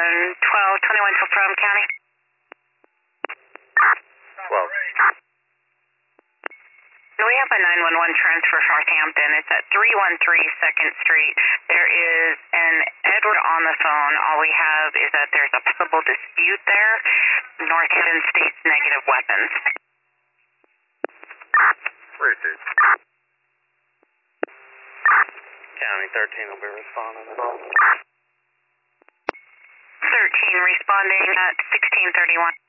1221 from County. 12. We have a 911 transfer for Northampton. It's at 313 2nd Street. There is an Edward on the phone. All we have is that there's a possible dispute there. Northampton states negative weapons. Where is it? County 13 will be responding at all. 13 responding at 1631.